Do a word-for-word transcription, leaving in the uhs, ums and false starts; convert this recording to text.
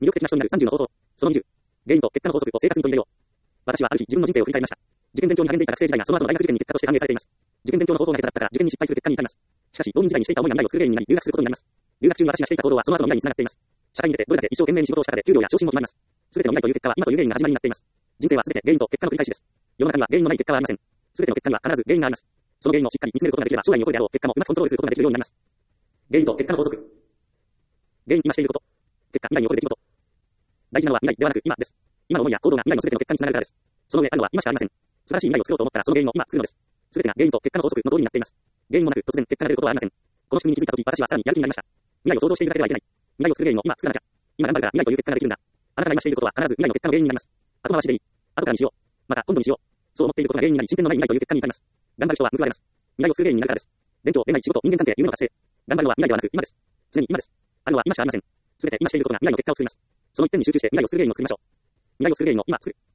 魅力的な人になるさんじゅうの方法。そのにじゅう。原因と結果の法則を生活に取り入れよう。私はある日、自分の人生を振り返りました。受験勉強に励んでいた学生時代がその後の大学受験に結果として反映されています。受験勉強の方法が下手だったから受験に失敗する結果に至ります。しかし、浪人時代にしていた思いが未来を作る原因になり、留学することになります。留学中に私がしていた行動はその後の未来につながっています。社会に出てどれだけ一生懸命に仕事をしたかで給料や昇進も決まります。すべての未来という結果は今という原因が始まりになっています。人生はすべて原因と結果の繰り返しです。世の中には原因のない結果はありません。すべての結果には必ず原因があります。その原因をしっかり見つめることができれば将来に起こるであろう結果もうまくコントロールすることができるようになります。原因と結果の法則。原因、今していること。結果、未来に起こる出来事。大事なのは未来ではなく今です。今の思いや行動が未来のすべての結果につながるからです。その上あるのは今しかありません。素晴らしい未来を作ろうと思ったらその原因を今作るのです。すべてが原因と結果の法則の通りになっています。原因もなく突然結果が出ることはありません。この仕組みに気づいたとき私はさらにやる気になりました。未来を想像しているだけではいけない。未来を作る原因を今作らなきゃ。今頑張るから未来という結果ができるんだ。あなたが今していることは必ず未来の結果の原因になります。後回しでいい。後からにしよう。また今度にしよう。そう思っていることが原因になり進展のない未来という結果に至ります。頑張る人は報われます。未来を作る原因になるからです。勉強、恋愛、仕事、人間関係、夢の達成。頑張るのは未来ではなく今です。常に今です。あるのは今しかありません。すべて今していることが未来の結果を作ります。その一点に集中して未来を作る原因を作りましょう。未来を作る原因を今作る。